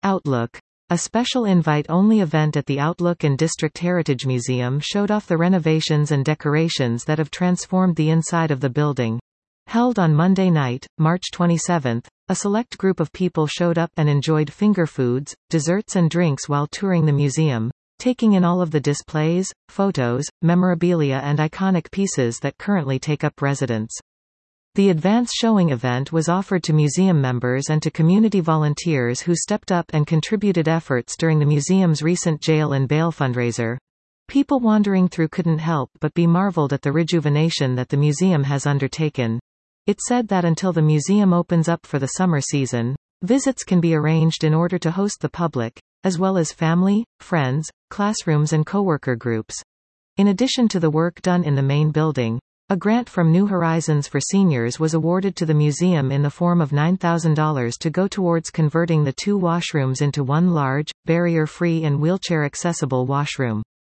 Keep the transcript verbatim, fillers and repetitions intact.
Outlook. A special invite-only event at the Outlook and District Heritage Museum showed off the renovations and decorations that have transformed the inside of the building. Held on Monday night, March twenty-seventh, a select group of people showed up and enjoyed finger foods, desserts and drinks while touring the museum, taking in all of the displays, photos, memorabilia and iconic pieces that currently take up residence. The advance showing event was offered to museum members and to community volunteers who stepped up and contributed efforts during the museum's recent jail and bail fundraiser. People wandering through couldn't help but be marveled at the rejuvenation that the museum has undertaken. It said that until the museum opens up for the summer season, visits can be arranged in order to host the public, as well as family, friends, classrooms and coworker groups. In addition to the work done in the main building, a grant from New Horizons for Seniors was awarded to the museum in the form of nine thousand dollars to go towards converting the two washrooms into one large, barrier-free and wheelchair-accessible washroom.